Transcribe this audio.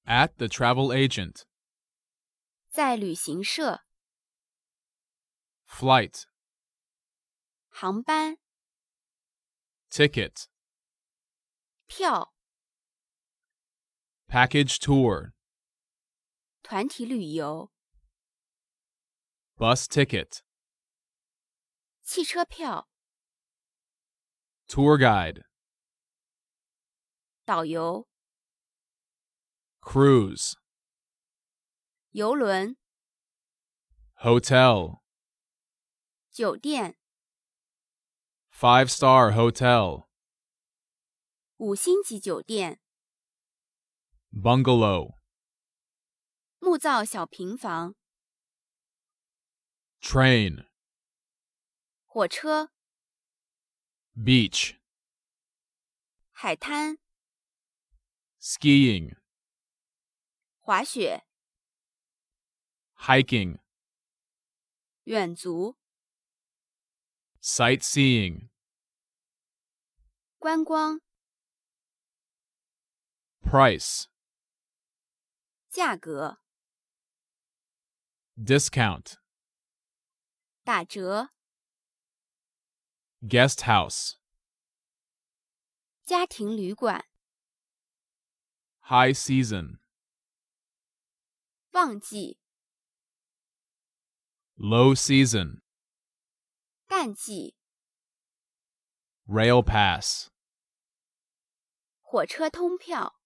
At the travel agent. 在旅行社。 Flight. 航班。 Ticket. 票。 Package tour. 团体旅游。 Bus ticket. 汽车票。 Tour guide. 导游。 Cruise. 邮轮。 Hotel. 酒店。 5-star hotel. 5星级酒店。 Bungalow. 木造小平房。 Train. 火车。 Beach. 海滩。 Skiing. 滑雪。 Hiking. 远足。 Sightseeing. 观光。 Price. 价格。 Discount. 打折。 Guest house. 家庭旅馆。 High season. 旺季。 Low season. 淡季。 Rail pass. 火车通票。